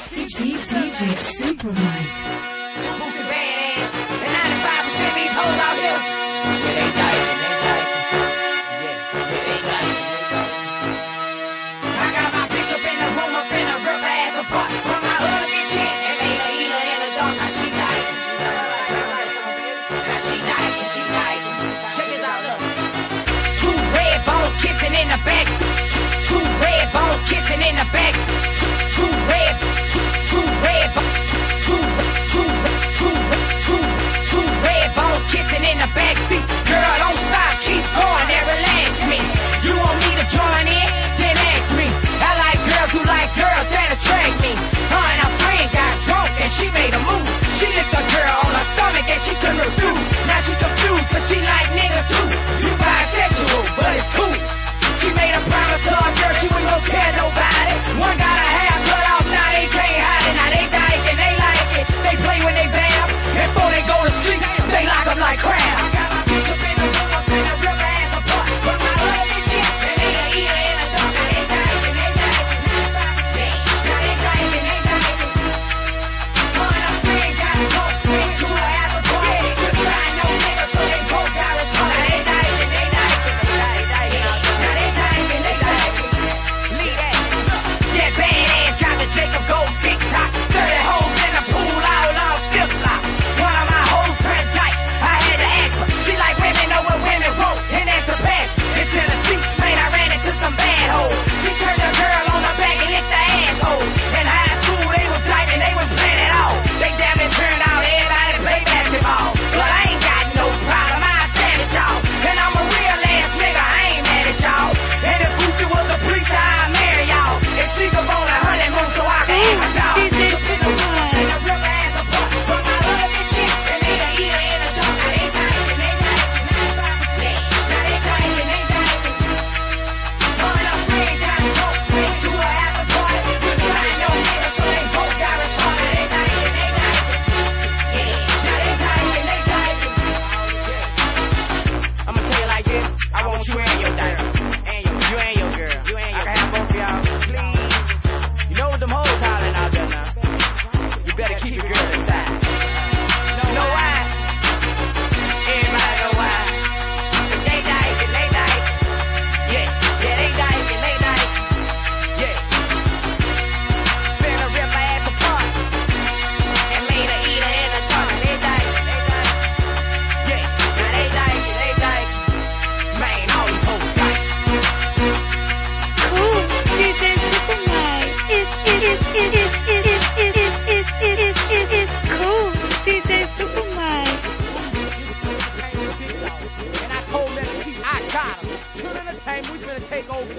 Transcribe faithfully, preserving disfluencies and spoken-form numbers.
D J Super Mike. Boosie badass. And ninety-five percent of these hoes out here. Yeah, they dicing, they dicing. Yeah, yeah, they dicing, they dicing. I got my bitch up in the room, up in the rip her ass apart. From my other bitch in and made her eat her in the dark. Now she dicing. Now she dicing, she dicing. Check this out, look. Two red bones kissing in the back. Two red bones kissing in the back. Two red, two, two red, two, two, two, two, two red bones kissing in the backseat. Girl, don't stop, keep going and relax me. You want me to join in? Then ask me. I like girls who like girls that attract me. Her and her friend got drunk and she made a move. She licked a girl on her stomach and she couldn't refuse. Now she confused cause she like niggas too. You bisexual, but it's cool. She made a promise to her girl she wouldn't go tell nobody. One got a hair cut off, now they can't hide it. Now they like it, they like it. They play when they bam. And before they go to sleep, they lock them like crab. I got my bitch up in the room, I'm finna rip her ass apart. Put my other bitch in, and they done eat her in the dark. Now they dying, they dying. Now they dying, they dying. Her and her friend got drunk, went to her after party. Couldn't find no nigga, so they both got retarded. Now they dying, they dying. Now they dying, they dying. Leave that. Yeah, badass got the Jacob Gold TikTok. thirty hoes in the pool, all on flip-flop. One of my hoes turned dyke. I had to ask her. She like women know what women want, and that's the best. In Tennessee, man, I ran into some bad hoes. She turned a girl on her back and licked the asshole. In high school, they was dyke and they was playing it all. They damn it turned out everybody play basketball. But I ain't got no problem, I savage y'all. And I'm a real ass nigga, I ain't mad at y'all. And if Boosie was a preacher, I'd marry y'all. And sneak up on a honeymoon so I can act my dog. Take over.